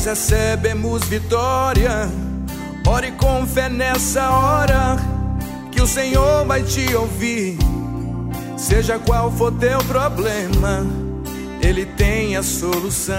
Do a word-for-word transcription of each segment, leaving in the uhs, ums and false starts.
nós recebemos vitória. Ore com fé nessa hora, que o Senhor vai te ouvir. Seja qual for teu problema, Ele tem a solução.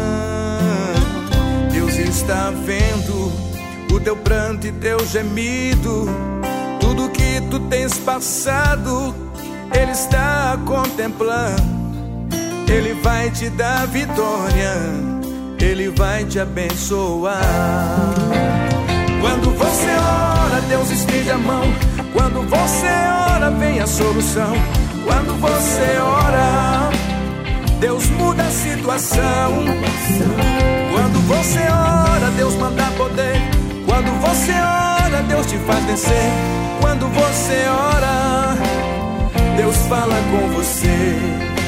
Deus está vendo o teu pranto e teu gemido. Tudo que tu tens passado, Ele está contemplando. Ele vai te dar vitória, Ele vai te abençoar. Quando você ora, Deus estende a mão. Quando você ora, vem a solução. Quando você ora, Deus muda a situação. Quando você ora, Deus manda poder. Quando você ora, Deus te faz vencer. Quando você ora, Deus fala com você.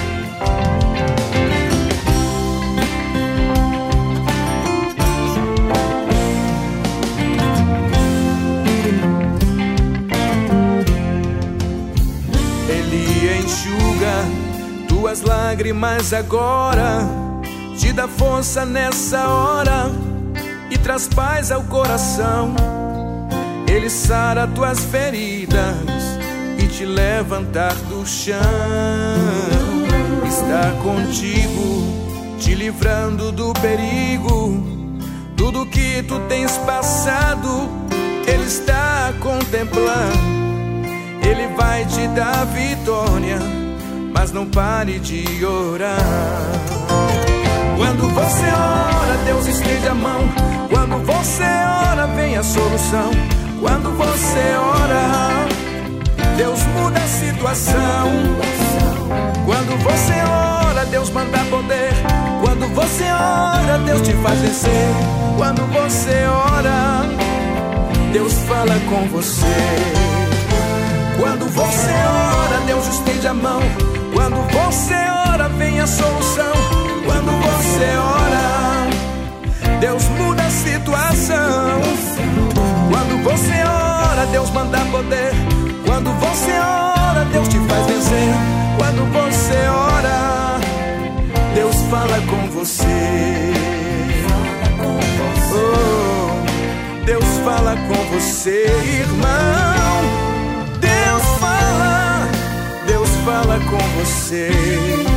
Ele enxuga tuas lágrimas agora, te dá força nessa hora e traz paz ao coração. Ele sara tuas feridas e te levantar do chão. Está contigo, te livrando do perigo. Tudo que tu tens passado, Ele está contemplando. Ele vai te dar vitória, mas não pare de orar. Quando você ora, Deus estende a mão. Quando você ora, vem a solução. Quando você ora, Deus muda a situação. Quando você ora, Deus manda poder. Quando você ora, Deus te faz vencer. Quando você ora, Deus fala com você. Quando você ora, Deus estende a mão. Quando você ora, vem a solução. Quando você ora, Deus muda a situação. Quando você ora, Deus manda poder. Quando você ora, Deus te faz vencer. Quando você ora, Deus fala com você. Oh, Deus fala com você, irmão. Deus fala, Deus fala com você.